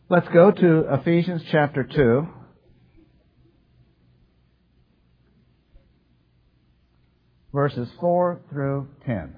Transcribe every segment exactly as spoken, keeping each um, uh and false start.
Let's go to Ephesians chapter two. Verses four through ten.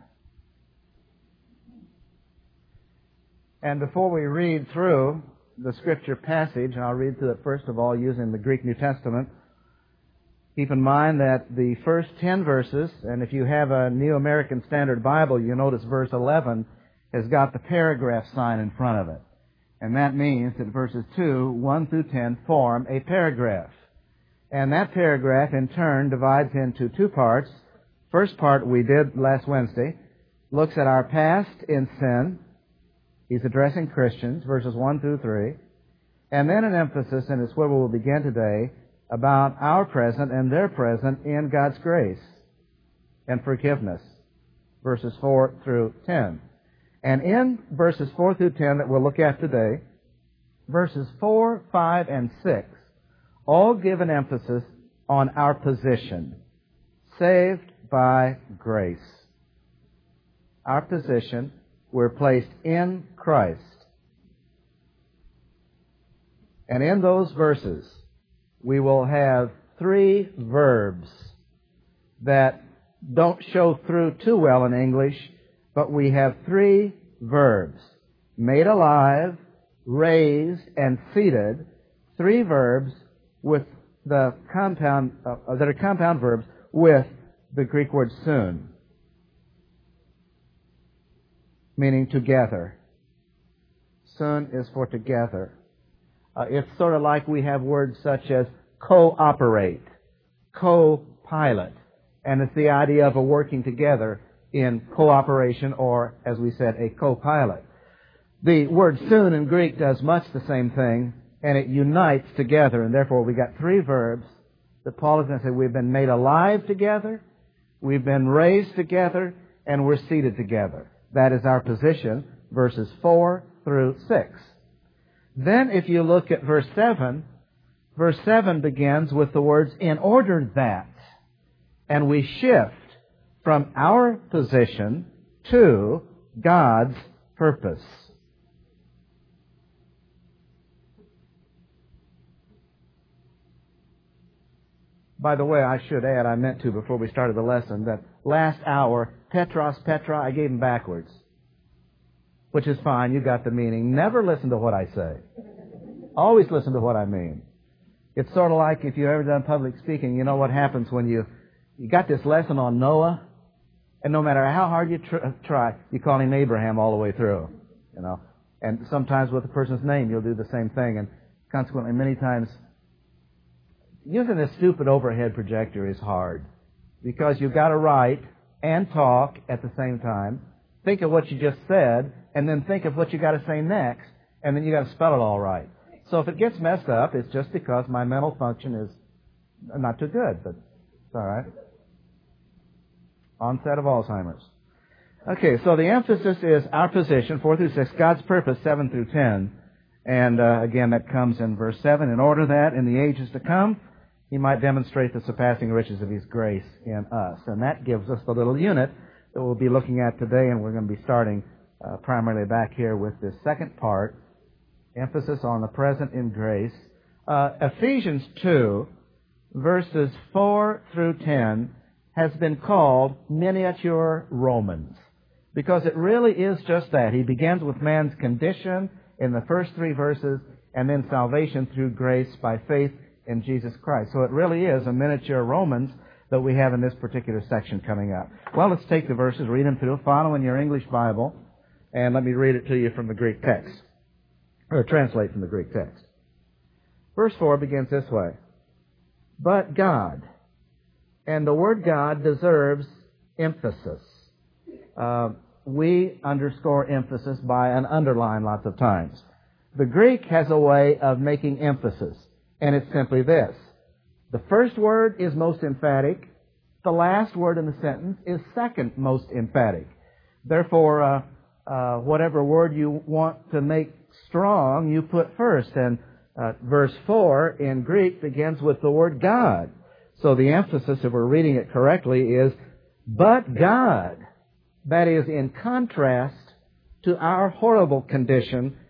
And before we read through the Scripture passage, and I'll read through it first of all using the Greek New Testament, keep in mind that the first ten verses, and if you have a New American Standard Bible, you'll notice verse eleven has got the paragraph sign in front of it. And that means that verses two, one through ten form a paragraph. And that paragraph in turn divides into two parts. First part we did last Wednesday looks at our past in sin. He's addressing Christians, verses one through three. And then an emphasis, and it's where we will begin today, about our present and their present in God's grace and forgiveness, verses four through ten. And in verses four through ten that we'll look at today, verses four, five, and six all give an emphasis on our position, saved by grace. Our position, we're placed in Christ. And in those verses, we will have three verbs that don't show through too well in English, but we have three verbs: made alive, raised, and seated. Three verbs with the compound uh, that are compound verbs with the Greek word soon, meaning together. Soon is for together. Uh, it's sort of like we have words such as cooperate, co-pilot, and it's the idea of a working together in cooperation, or, as we said, a co-pilot. The word soon in Greek does much the same thing, and it unites together, and therefore we got three verbs that Paul is going to say: we've been made alive together, we've been raised together, and we're seated together. That is our position, verses four through six. Then if you look at verse seven, verse seven begins with the words, in order that, and we shift from our position to God's purpose. By the way, I should add, I meant to before we started the lesson, that last hour, Petros, Petra, I gave them backwards. Which is fine, you got the meaning. Never listen to what I say. Always listen to what I mean. It's sort of like if you've ever done public speaking, you know what happens when you, you got this lesson on Noah, and no matter how hard you tr- try, you call him Abraham all the way through. You know, and sometimes with a person's name, you'll do the same thing, and consequently, many times, using this stupid overhead projector is hard because you've got to write and talk at the same time. Think of what you just said, and then think of what you got to say next, and then you got to spell it all right. So if it gets messed up, it's just because my mental function is not too good, but it's all right. Onset of Alzheimer's. Okay, so the emphasis is our position, four through six, God's purpose, seven through ten. And uh, again, that comes in verse seven. In order that in the ages to come, He might demonstrate the surpassing riches of His grace in us. And that gives us the little unit that we'll be looking at today, and we're going to be starting uh, primarily back here with this second part, emphasis on the present in grace. Uh, Ephesians two, verses four through ten, has been called miniature Romans, because it really is just that. He begins with man's condition in the first three verses, and then salvation through grace by faith in Jesus Christ. So it really is a miniature Romans that we have in this particular section coming up. Well, let's take the verses, read them through, follow in your English Bible, and let me read it to you from the Greek text, or translate from the Greek text. Verse four begins this way: but God, and the word God deserves emphasis. Uh, we underscore emphasis by an underline lots of times. The Greek has a way of making emphasis, and it's simply this: the first word is most emphatic. The last word in the sentence is second most emphatic. Therefore, uh, uh, whatever word you want to make strong, you put first. And uh, verse four in Greek begins with the word God. So the emphasis, if we're reading it correctly, is but God. That is in contrast to our horrible condition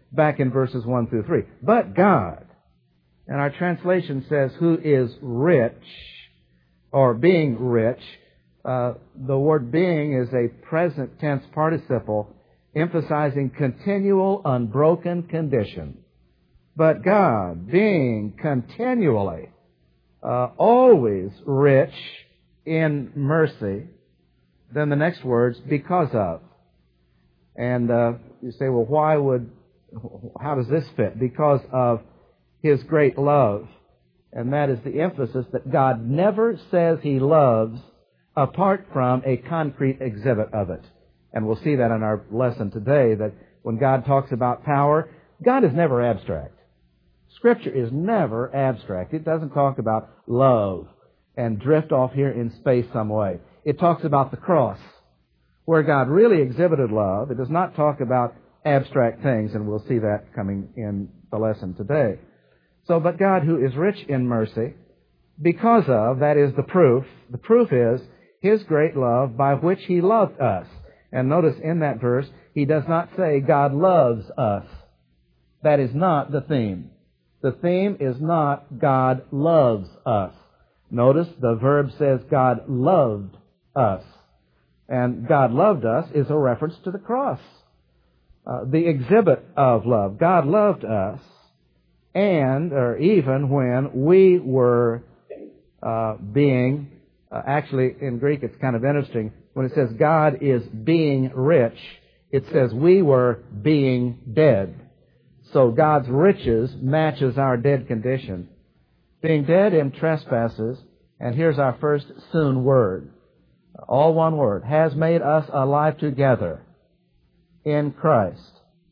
back in verses one through three. But God, and our translation says, who is rich, or being rich. Uh, the word being is a present tense participle, emphasizing continual, unbroken condition. But God, being continually, uh, always rich in mercy. Then the next words, because of. And uh, you say, well, why would, how does this fit? Because of His great love. And that is the emphasis that God never says He loves apart from a concrete exhibit of it. And we'll see that in our lesson today, that when God talks about power, God is never abstract. Scripture is never abstract. It doesn't talk about love and drift off here in space some way. It talks about the cross, where God really exhibited love. It does not talk about abstract things, and we'll see that coming in the lesson today. So, but God, who is rich in mercy, because of, that is the proof, the proof is His great love by which He loved us. And notice in that verse, He does not say God loves us. That is not the theme. The theme is not God loves us. Notice the verb says God loved us. And God loved us is a reference to the cross. Uh, the exhibit of love. God loved us, and, or even when we were uh, being, uh, actually in Greek it's kind of interesting, when it says God is being rich, it says we were being dead. So God's riches matches our dead condition. Being dead in trespasses, and here's our first soon word, all one word, has made us alive together in Christ.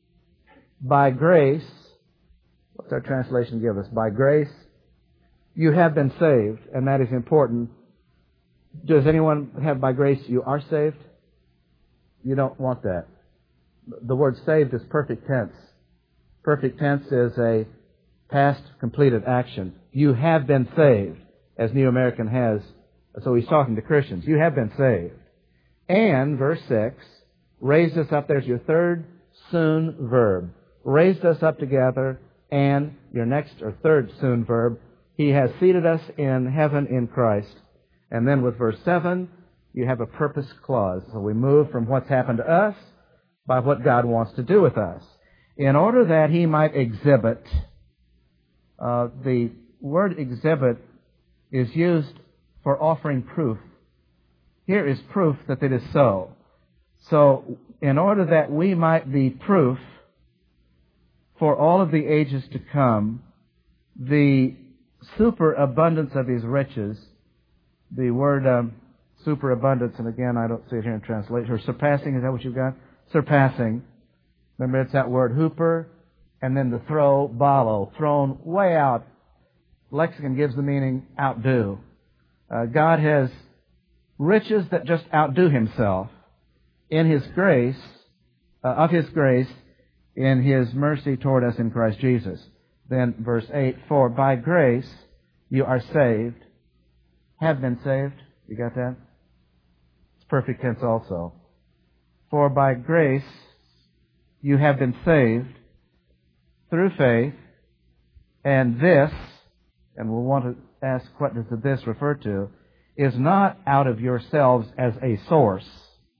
By grace, what's our translation give us? By grace, you have been saved, and that is important. Does anyone have by grace you are saved? You don't want that. The word saved is perfect tense. Perfect tense is a past completed action. You have been saved, as New American has. So he's talking to Christians. You have been saved. And, verse six, raised us up. There's your third soon verb. Raised us up together. And your next or third soon verb, He has seated us in heaven in Christ. And then with verse seven, you have a purpose clause. So we move from what's happened to us by what God wants to do with us. In order that He might exhibit, uh, the word exhibit is used for offering proof. Here is proof that it is so. So, in order that we might be proof for all of the ages to come, the superabundance of His riches, the word um, superabundance, and again, I don't see it here in translation, or surpassing, is that what you've got? Surpassing. Remember, it's that word hooper, and then the throw, balo, thrown way out. Lexicon gives the meaning outdo. Uh, God has riches that just outdo Himself in His grace, uh, of His grace, in His mercy toward us in Christ Jesus. Then verse eight, for by grace you are saved, have been saved. You got that? It's perfect tense also. For by grace you have been saved through faith, and this, and we'll want to ask what does the this refer to, is not out of yourselves as a source.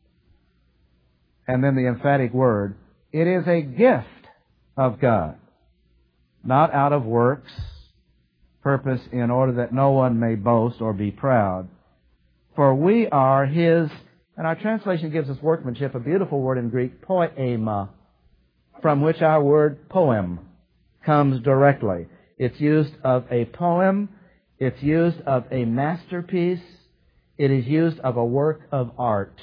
And then the emphatic word, it is a gift of God, not out of works, purpose in order that no one may boast or be proud. For we are His, and our translation gives us workmanship, a beautiful word in Greek, poema, from which our word poem comes directly. It's used of a poem, it's used of a masterpiece, it is used of a work of art.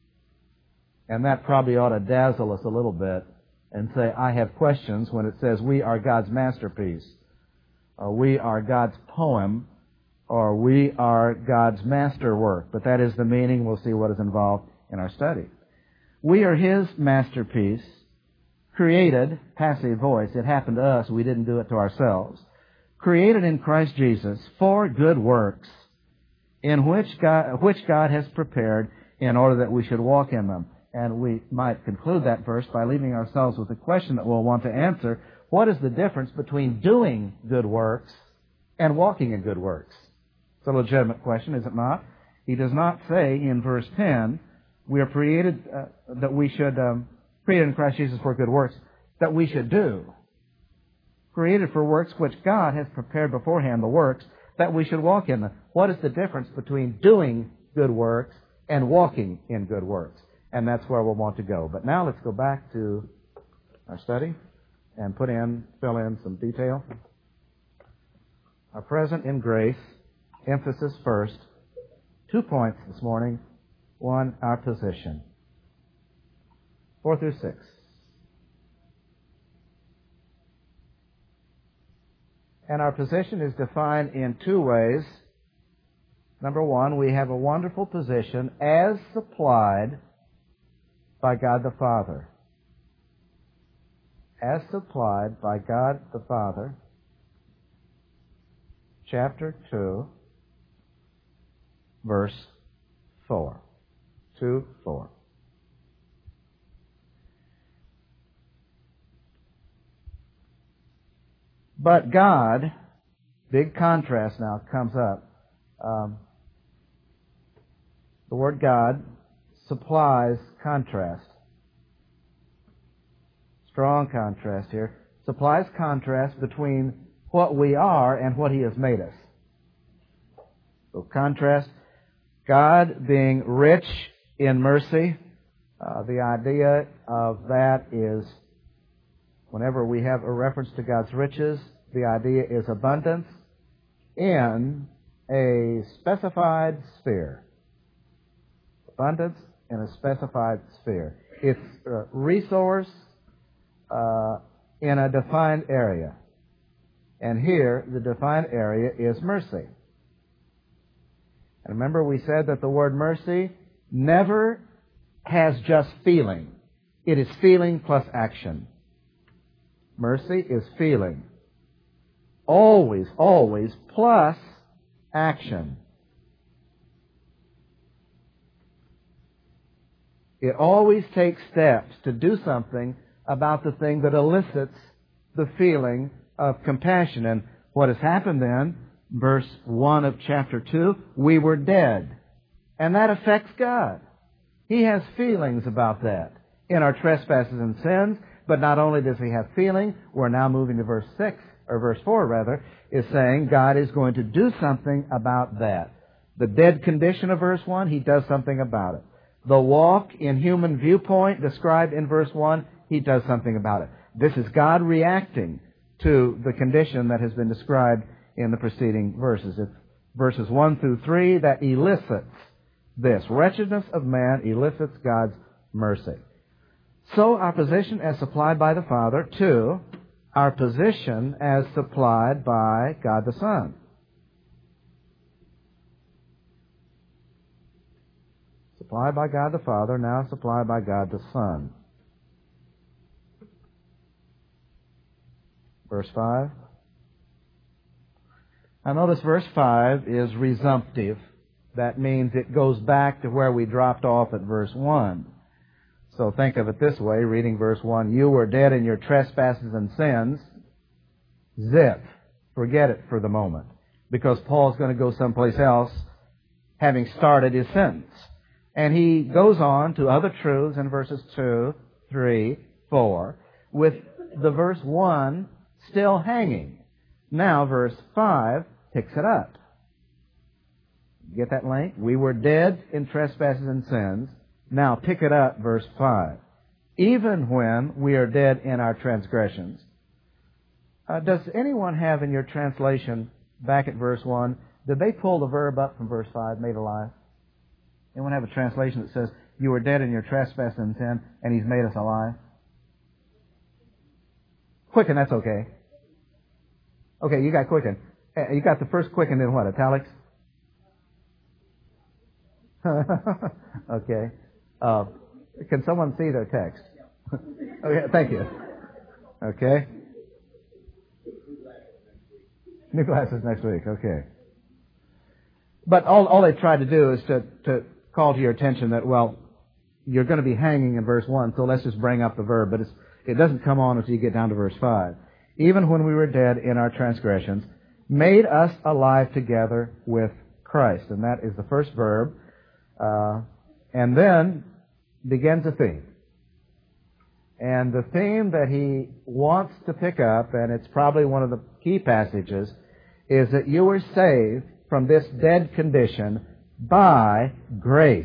And that probably ought to dazzle us a little bit and say, I have questions when it says we are God's masterpiece, or we are God's poem, or we are God's masterwork. But that is the meaning. We'll see what is involved in our study. We are His masterpiece, created, passive voice, it happened to us, we didn't do it to ourselves, created in Christ Jesus for good works, in which God, which God has prepared in order that we should walk in them. And we might conclude that verse by leaving ourselves with a question that we'll want to answer. What is the difference between doing good works and walking in good works? It's a legitimate question, is it not? He does not say in verse ten, we are created, uh, that we should, um, created in Christ Jesus for good works, that we should do. Created for works which God has prepared beforehand, the works that we should walk in them. What is the difference between doing good works and walking in good works? And that's where we'll want to go. But now let's go back to our study and put in, fill in some detail. Our present in grace, emphasis first. Two points this morning. One, our position. Four through six. And our position is defined in two ways. Number one, we have a wonderful position as supplied by God the Father. As supplied by God the Father. Chapter two, verse four. two, four. But God, big contrast now comes up. Um, the word God supplies contrast. Strong contrast here. Supplies contrast between what we are and what He has made us. So contrast, God being rich in mercy. Uh, the idea of that is whenever we have a reference to God's riches, the idea is abundance in a specified sphere. Abundance in a specified sphere. It's a resource uh, in a defined area. And here, the defined area is mercy. And remember, we said that the word mercy never has just feeling. It is feeling plus action. Mercy is feeling. Always, always, plus action. It always takes steps to do something about the thing that elicits the feeling of compassion. And what has happened then, verse one of chapter two, we were dead. And that affects God. He has feelings about that in our trespasses and sins. But not only does He have feeling, we're now moving to verse six, or verse four rather, is saying God is going to do something about that. The dead condition of verse one, He does something about it. The walk in human viewpoint described in verse one, He does something about it. This is God reacting to the condition that has been described in the preceding verses. It's verses one through three that elicits this. Wretchedness of man elicits God's mercy. So our position as supplied by the Father. Two, our position as supplied by God the Son. Supplied by God the Father, now supplied by God the Son. Verse five. Now notice verse five is resumptive. That means it goes back to where we dropped off at verse one. So think of it this way, reading verse one, you were dead in your trespasses and sins. Zip. Forget it for the moment. Because Paul's going to go someplace else, having started his sentence. And he goes on to other truths in verses two, three, four, with the verse one still hanging. Now verse five picks it up. Get that link? We were dead in trespasses and sins. Now pick it up, verse five. Even when we are dead in our transgressions. Uh, does anyone have in your translation, back at verse one, did they pull the verb up from verse five, made alive? Anyone have a translation that says, you were dead in your trespasses and sin, and He's made us alive? Quicken, that's okay. Okay, you got quicken. Uh, You got the first quicken in what, italics? Okay. Uh, can someone see their text? Okay, thank you. Okay. New glasses next week. Okay. But all all they tried to do is to, to call to your attention that, well, you're going to be hanging in verse one, so let's just bring up the verb. But it's, it doesn't come on until you get down to verse five. Even when we were dead in our transgressions, made us alive together with Christ. And that is the first verb. Uh, and then begins a theme. And the theme that he wants to pick up, and it's probably one of the key passages, is that you were saved from this dead condition by grace.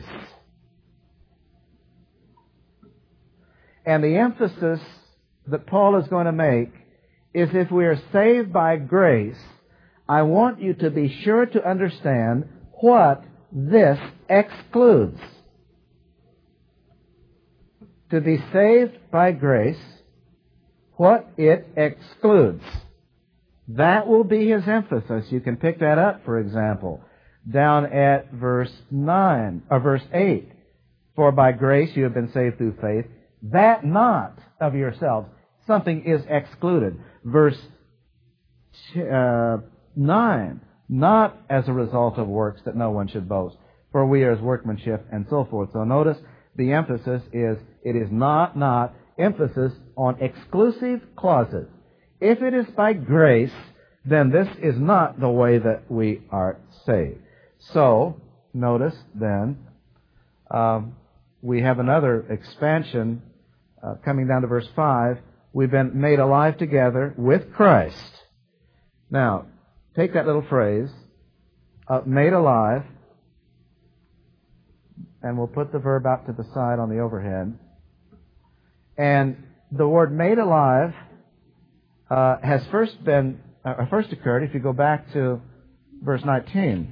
And the emphasis that Paul is going to make is if we are saved by grace, I want you to be sure to understand what this excludes. To be saved by grace, what it excludes. That will be his emphasis. You can pick that up, for example, down at verse nine, or verse eight. For by grace you have been saved through faith, that not of yourselves. Something is excluded. Verse uh, nine, not as a result of works that no one should boast, for we are his workmanship, and so forth. So notice the emphasis is, it is not, not, emphasis on exclusive clauses. If it is by grace, then this is not the way that we are saved. So, notice then, um, we have another expansion uh, coming down to verse five. We've been made alive together with Christ. Now, take that little phrase, uh, made alive, and we'll put the verb out to the side on the overhead. And the word made alive uh, has first been, uh, first occurred, if you go back to verse nineteen.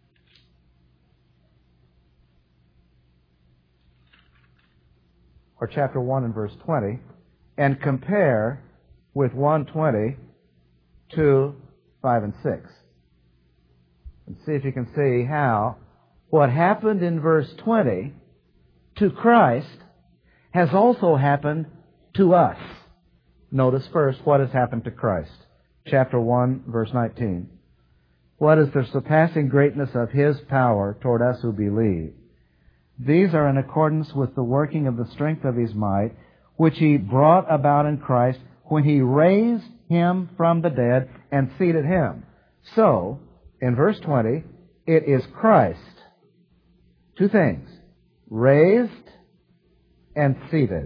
Or chapter one and verse twenty, and compare with one twenty, two, five, and six. And see if you can see how what happened in verse twenty to Christ has also happened to us. Notice first what has happened to Christ. Chapter one, verse nineteen. What is the surpassing greatness of His power toward us who believe? These are in accordance with the working of the strength of His might, which He brought about in Christ when He raised Him from the dead and seated Him. So, in verse twenty, it is Christ. Two things. Raised and seated.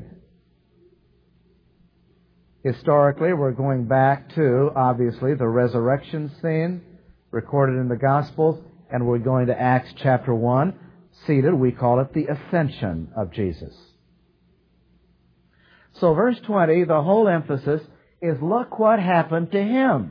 Historically, we're going back to, obviously, the resurrection scene recorded in the Gospels, and we're going to Acts chapter one. Seated, we call it the ascension of Jesus. So verse twenty, the whole emphasis is look what happened to Him.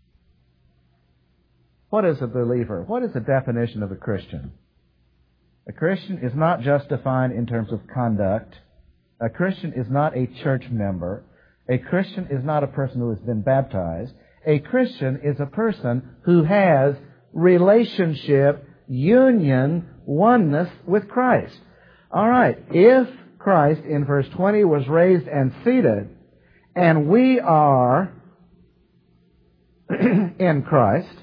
What is a believer? What is the definition of a Christian? A Christian is not just defined in terms of conduct. A Christian is not a church member. A Christian is not a person who has been baptized. A Christian is a person who has relationship, union, oneness with Christ. All right, if Christ in verse twenty was raised and seated, and we are in Christ,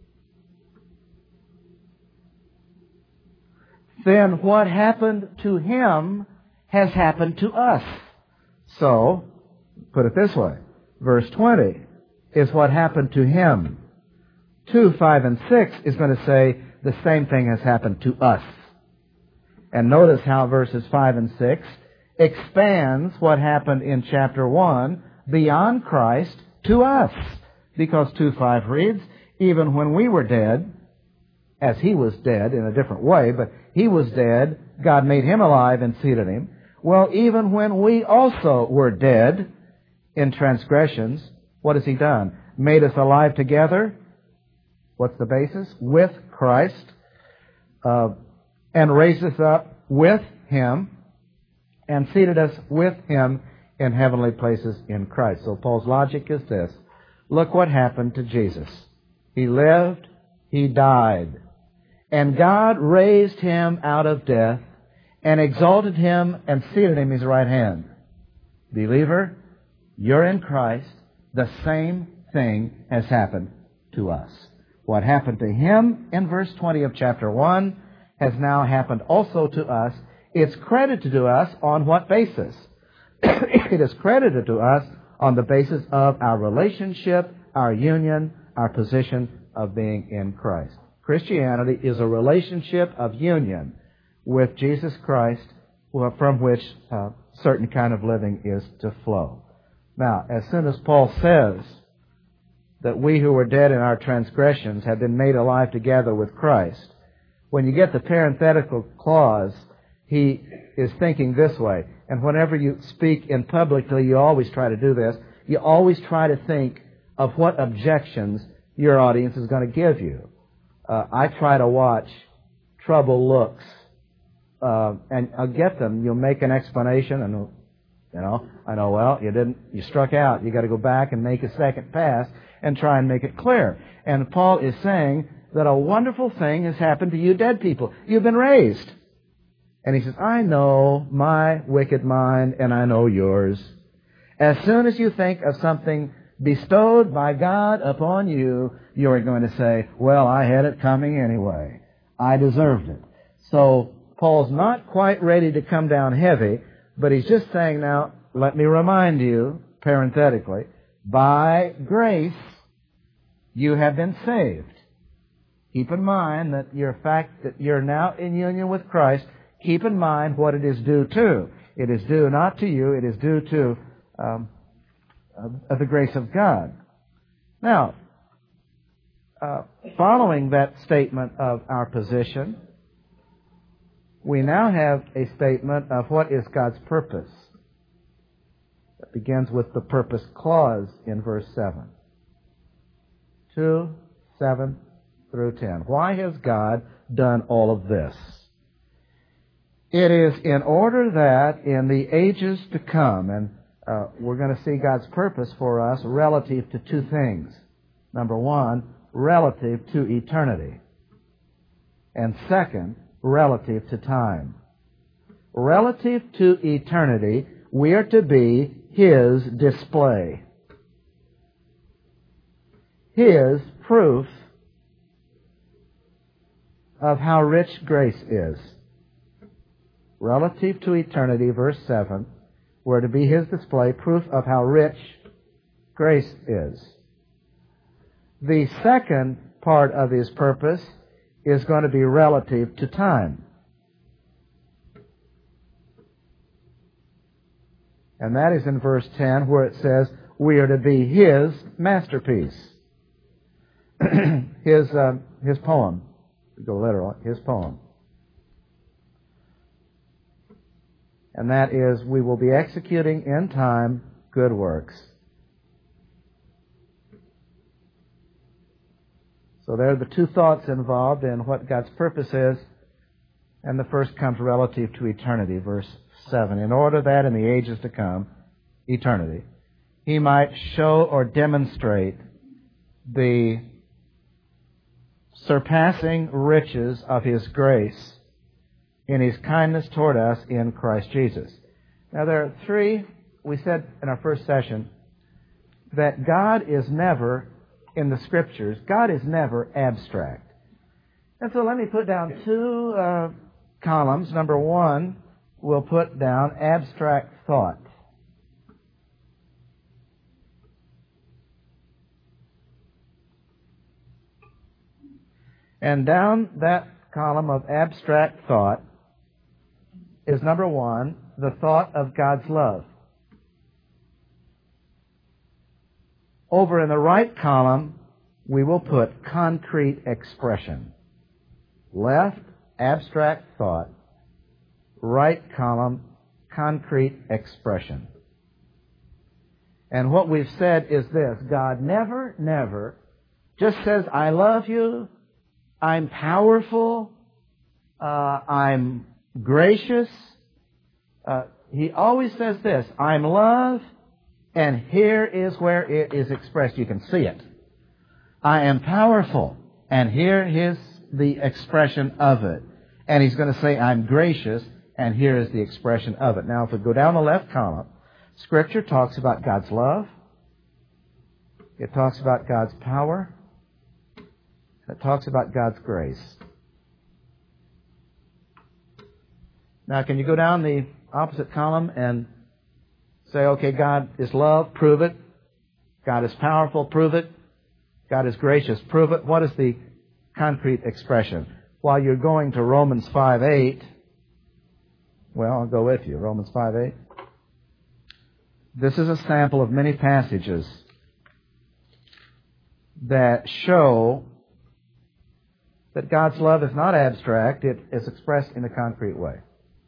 then what happened to Him has happened to us. So, put it this way. Verse twenty is what happened to Him. two, five, and six is going to say the same thing has happened to us. And notice how verses five and six expands what happened in chapter one beyond Christ to us. Because two five reads, even when we were dead, as He was dead in a different way, but He was dead, God made Him alive and seated Him. Well, even when we also were dead in transgressions, what has He done? Made us alive together. What's the basis? With Christ. Uh, and raised us up with Him and seated us with Him in heavenly places in Christ. So Paul's logic is this. Look what happened to Jesus. He lived, He died, and God raised Him out of death and exalted Him and seated Him at His right hand. Believer, you're in Christ. The same thing has happened to us. What happened to Him in verse twenty of chapter one has now happened also to us It's credited to us on what basis? It is credited to us on the basis of our relationship, our union, our position of being in Christ. Christianity is a relationship of union with Jesus Christ, from which a certain kind of living is to flow. Now, as soon as Paul says that we who were dead in our transgressions have been made alive together with Christ, when you get the parenthetical clause, he is thinking this way. And whenever you speak in publicly, you always try to do this. You always try to think of what objections your audience is going to give you. Uh, I try to watch trouble looks, uh, and I'll get them. You'll make an explanation, and you know, I know. Well, you didn't. You struck out. You got to go back and make a second pass and try and make it clear. And Paul is saying that a wonderful thing has happened to you, dead people. You've been raised. And he says, I know my wicked mind, and I know yours. As soon as you think of something bestowed by God upon you, you're going to say, well, I had it coming anyway. I deserved it. So Paul's not quite ready to come down heavy, but he's just saying, now, let me remind you, parenthetically, by grace you have been saved. Keep in mind that your fact that you're now in union with Christ, keep in mind what it is due to. It is due not to you, it is due to um, uh, the grace of God. Now, uh, following that statement of our position, we now have a statement of what is God's purpose. It begins with the purpose clause in verse seven. two, seven through ten. Why has God done all of this? It is in order that in the ages to come, and uh, we're going to see God's purpose for us relative to two things. Number one, relative to eternity. And second, relative to time. Relative to eternity, we are to be His display. His proof of how rich grace is. Relative to eternity, verse seven, we're to be His display, proof of how rich grace is. The second part of His purpose is going to be relative to time. And that is in verse ten, where it says, we are to be His masterpiece. his, uh, his poem. Go literal, His poem. And that is, we will be executing in time good works. So there are the two thoughts involved in what God's purpose is. And the first comes relative to eternity, verse seven. In order that in the ages to come, eternity, He might show or demonstrate the surpassing riches of His grace in His kindness toward us in Christ Jesus. Now there are three, we said in our first session, that God is never, in the Scriptures, God is never abstract. And so let me put down two uh, columns. Number one, we'll put down abstract thought. And down that column of abstract thought is, number one, the thought of God's love. Over in the right column, we will put concrete expression. Left, abstract thought. Right column, concrete expression. And what we've said is this: God never, never just says, I love you, I'm powerful, uh, I'm gracious. Uh, he always says this: I'm love, and here is where it is expressed. You can see it. I am powerful, and here is the expression of it. And He's going to say, I'm gracious, and here is the expression of it. Now, if we go down the left column, Scripture talks about God's love. It talks about God's power. It talks about God's grace. Now, can you go down the opposite column and say, okay, God is love, prove it. God is powerful, prove it. God is gracious, prove it. What is the concrete expression? While you're going to Romans five eight, well, I'll go with you. Romans five eight. This is a sample of many passages that show that God's love is not abstract. It is expressed in a concrete way.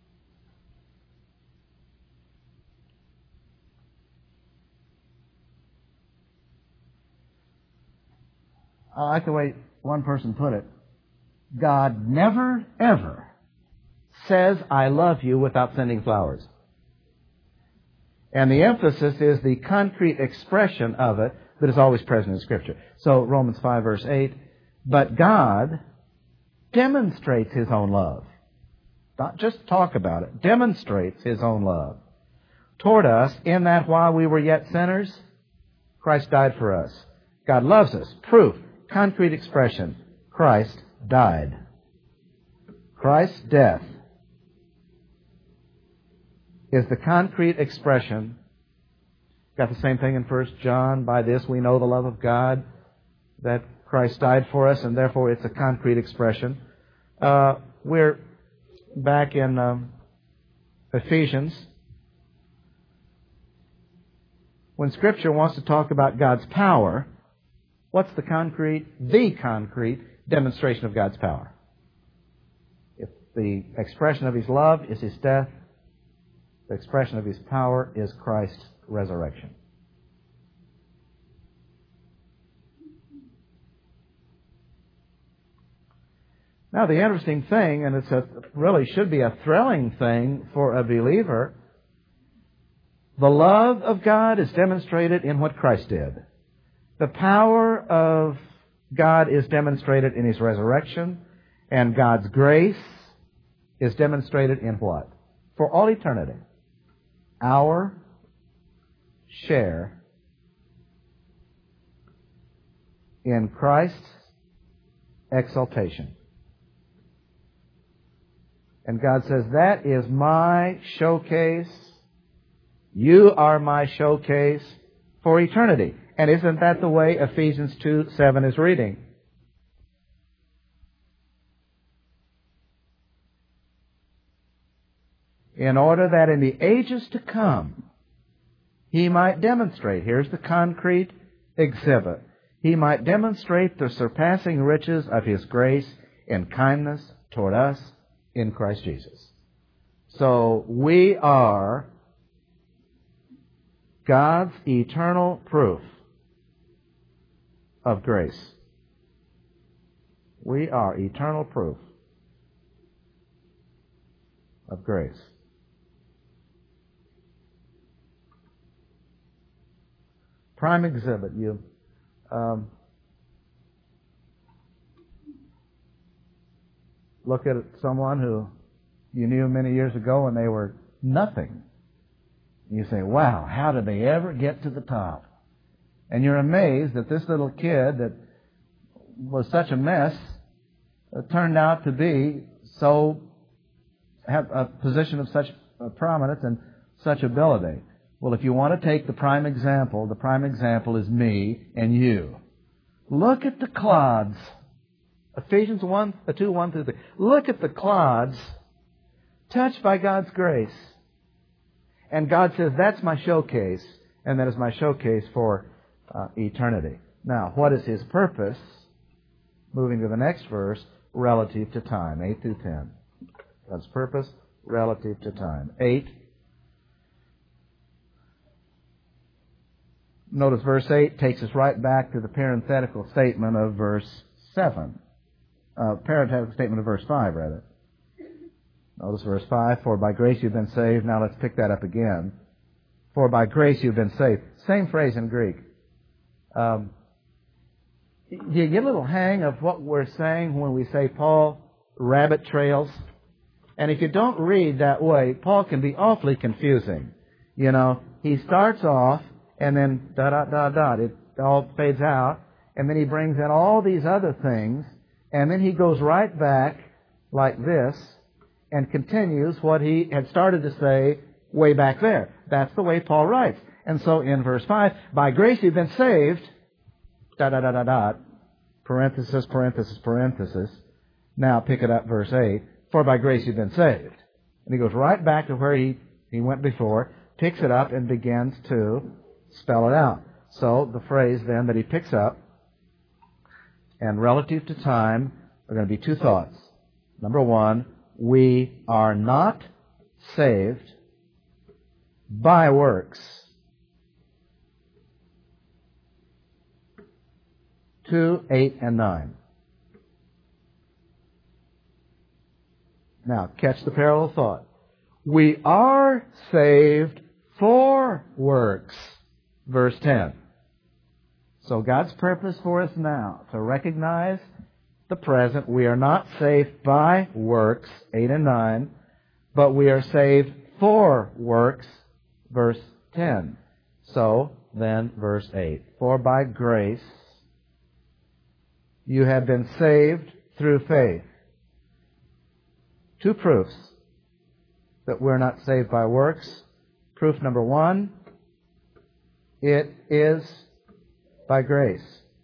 I like the way one person put it. God never, ever says, I love you without sending flowers. And the emphasis is the concrete expression of it that is always present in Scripture. So Romans five verse eight, but God demonstrates His own love. Not just talk about it. Demonstrates His own love toward us in that while we were yet sinners, Christ died for us. God loves us. Proof. Concrete expression. Christ died. Christ's death is the concrete expression. Got the same thing in First John. By this we know the love of God, that Christ died for us, and therefore it's a concrete expression. Uh, we're back in um, Ephesians. When Scripture wants to talk about God's power, what's the concrete, the concrete demonstration of God's power? If the expression of His love is His death, the expression of His power is Christ's resurrection. Now, the interesting thing, and it's a really should be a thrilling thing for a believer, the love of God is demonstrated in what Christ did. The power of God is demonstrated in His resurrection, and God's grace is demonstrated in what? For all eternity. Our share in Christ's exaltation. And God says, that is my showcase. You are my showcase for eternity. And isn't that the way Ephesians two seven is reading? In order that in the ages to come, He might demonstrate, here's the concrete exhibit, He might demonstrate the surpassing riches of His grace and kindness toward us in Christ Jesus. So we are God's eternal proof of grace. We are eternal proof of grace. Prime exhibit. You um, look at someone who you knew many years ago and they were nothing. You say, wow, how did they ever get to the top? And you're amazed that this little kid that was such a mess uh, turned out to be so, have a position of such uh, prominence and such ability. Well, if you want to take the prime example, the prime example is me and you. Look at the clods. Ephesians one, two, one through three. Look at the clods touched by God's grace. And God says, that's my showcase, and that is my showcase for uh, eternity. Now, what is His purpose? Moving to the next verse, relative to time, eight through ten. God's purpose, relative to time. eight. Notice verse eight takes us right back to the parenthetical statement of verse seven. Uh, parenthetical statement of verse five, rather. Notice verse five, for by grace you've been saved. Now let's pick that up again. For by grace you've been saved. Same phrase in Greek. Um, do you get a little hang of what we're saying when we say Paul rabbit trails? And if you don't read that way, Paul can be awfully confusing. You know, he starts off and then da da da da. It all fades out. And then he brings in all these other things. And then he goes right back like this. and continues what he had started to say way back there. That's the way Paul writes. And so in verse five, by grace you've been saved, dot, dot, dot, dot, dot, parenthesis, parenthesis, parenthesis. Now pick it up, verse eight, for by grace you've been saved. And he goes right back to where he, he went before, picks it up and begins to spell it out. So the phrase then that he picks up, and relative to time, are going to be two thoughts. Number one, we are not saved by works. Two, eight, and nine. Now, catch the parallel thought. We are saved for works. Verse ten. So God's purpose for us now, to recognize the present. We are not saved by works, eight and nine, but we are saved for works, verse ten. So, then, verse eight. For by grace you have been saved through faith. Two proofs that we're not saved by works. Proof number one, it is by grace.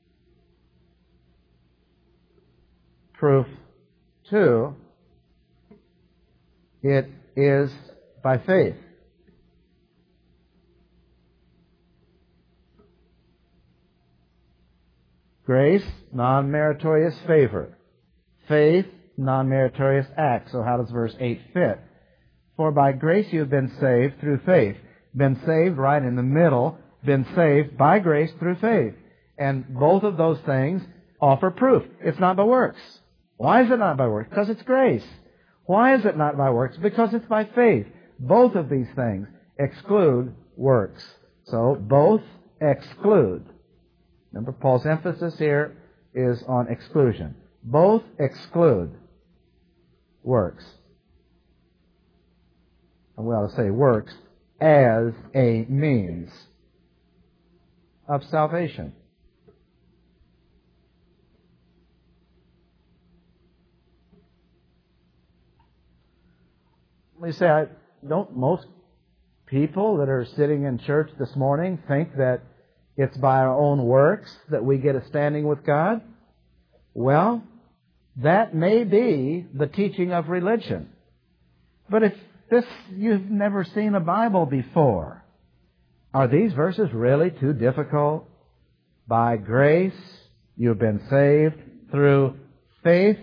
Proof two, it is by faith. Grace, non-meritorious favor. Faith, non-meritorious act. So how does verse eight fit? For by grace you have been saved through faith. Been saved right in the middle. Been saved by grace through faith. And both of those things offer proof. It's not by works. Why is it not by works? Because it's grace. Why is it not by works? Because it's by faith. Both of these things exclude works. So both exclude. Remember, Paul's emphasis here is on exclusion. Both exclude works. And we ought to say works as a means of salvation. Let me say, I, don't most people that are sitting in church this morning think that it's by our own works that we get a standing with God? Well, that may be the teaching of religion. But if this, you've never seen a Bible before, are these verses really too difficult? By grace you've been saved through faith,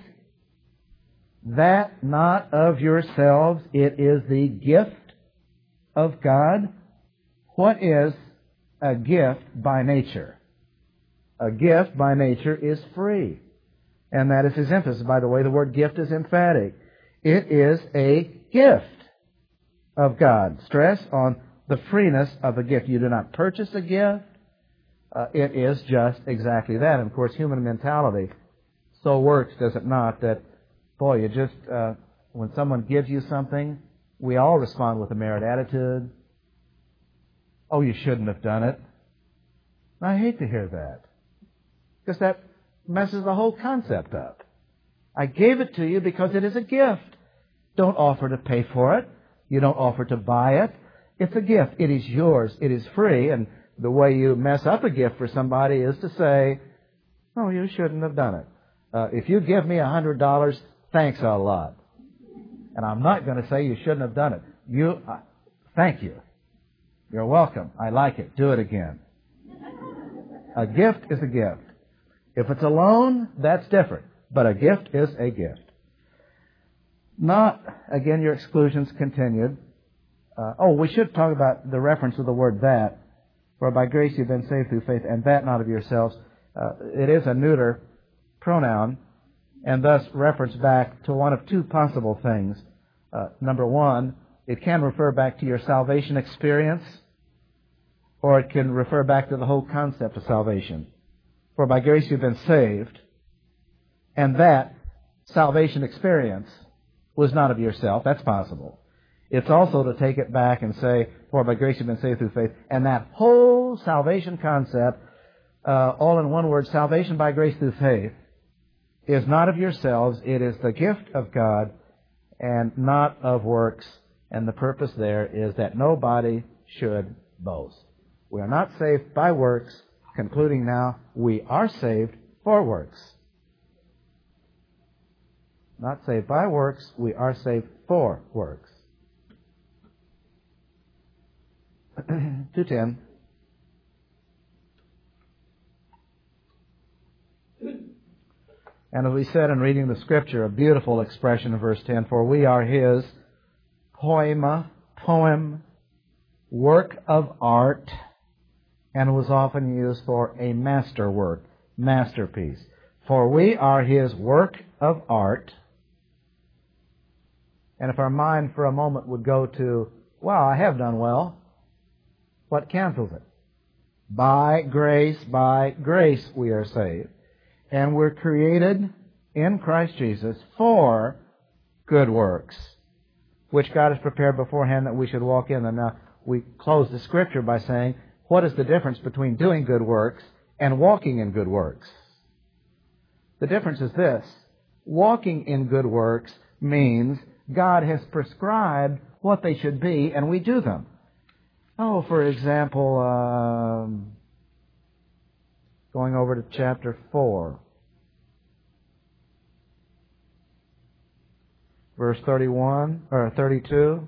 that not of yourselves, it is the gift of God. What is a gift by nature? A gift by nature is free. And that is his emphasis. By the way, the word gift is emphatic. It is a gift of God. Stress on the freeness of a gift. You do not purchase a gift. Uh, it is just exactly that. And of course, human mentality so works, does it not, that, boy, you just, uh, when someone gives you something, we all respond with a merit attitude. Oh, you shouldn't have done it. I hate to hear that, because that messes the whole concept up. I gave it to you because it is a gift. Don't offer to pay for it. You don't offer to buy it. It's a gift. It is yours. It is free. And the way you mess up a gift for somebody is to say, oh, you shouldn't have done it. Uh, if you give me a hundred dollars, thanks a lot. And I'm not going to say you shouldn't have done it. You, uh, thank you. You're welcome. I like it. Do it again. A gift is a gift. If it's a loan, that's different. But a gift is a gift. Not, again, your exclusions continued. Uh, oh, we should talk about the reference of the word that. For by grace you've been saved through faith, and that not of yourselves. Uh, it is a neuter pronoun, and thus reference back to one of two possible things. Uh, number one, it can refer back to your salvation experience, or it can refer back to the whole concept of salvation. For by grace you've been saved, and that salvation experience was not of yourself. That's possible. It's also to take it back and say, for by grace you've been saved through faith, and that whole salvation concept, uh, all in one word, salvation by grace through faith, is not of yourselves. It is the gift of God. and not of works. And the purpose there is that nobody should boast. We are not saved by works, concluding now, we are saved for works. Not saved by works, we are saved for works. two ten. And as we said in reading the Scripture, a beautiful expression in verse ten, for we are His poema, poem, work of art, and was often used for a masterwork, masterpiece. For we are His work of art. And if our mind for a moment would go to, well, I have done well, what cancels it? By grace, by grace we are saved. And we're created in Christ Jesus for good works, which God has prepared beforehand that we should walk in. And now we close the Scripture by saying, what is the difference between doing good works and walking in good works? The difference is this. Walking in good works means God has prescribed what they should be, and we do them. Oh, for example, um, going over to chapter four, verse thirty-one, or thirty-two.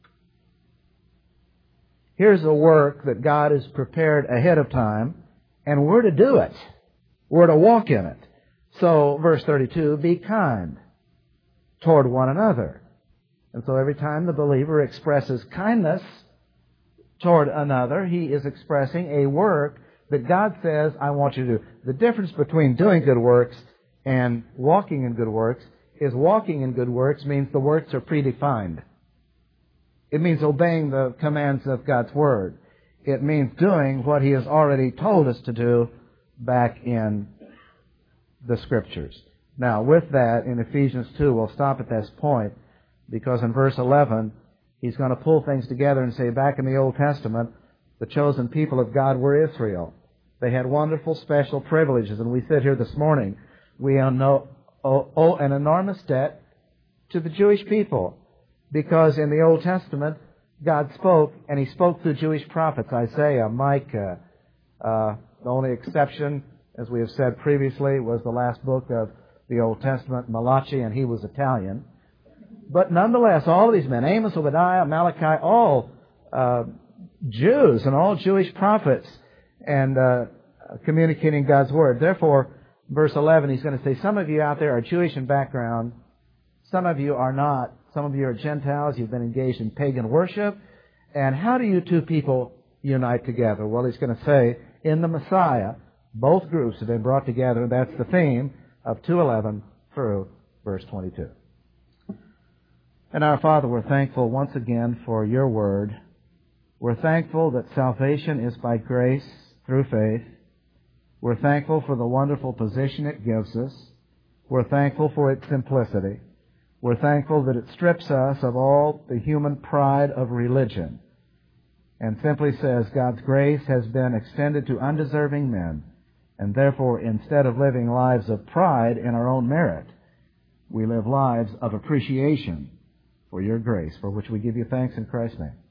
Here's a work that God has prepared ahead of time, and we're to do it. We're to walk in it. So, verse thirty-two, be kind toward one another. And so every time the believer expresses kindness toward another, he is expressing a work that God says, I want you to do. The difference between doing good works and walking in good works is walking in good works means the works are predefined. It means obeying the commands of God's Word. It means doing what He has already told us to do back in the Scriptures. Now, with that, in Ephesians two, we'll stop at this point, because in verse eleven, he's going to pull things together and say, back in the Old Testament, the chosen people of God were Israel. They had wonderful special privileges, and we sit here this morning, we owe, owe an enormous debt to the Jewish people, because in the Old Testament, God spoke, and He spoke through Jewish prophets, Isaiah, Micah. Uh, the only exception, as we have said previously, was the last book of the Old Testament, Malachi, and he was Italian. But nonetheless, all of these men, Amos, Obadiah, Malachi, all uh, Jews and all Jewish prophets, and uh, communicating God's Word. Therefore, verse eleven, he's going to say, some of you out there are Jewish in background, some of you are not. Some of you are Gentiles, you've been engaged in pagan worship. And how do you two people unite together? Well, he's going to say, in the Messiah, both groups have been brought together, and that's the theme of two eleven through verse twenty-two. And our Father, we're thankful once again for Your Word. We're thankful that salvation is by grace through faith. We're thankful for the wonderful position it gives us. We're thankful for its simplicity. We're thankful that it strips us of all the human pride of religion and simply says God's grace has been extended to undeserving men, and therefore instead of living lives of pride in our own merit, we live lives of appreciation for Your grace, for which we give You thanks in Christ's name.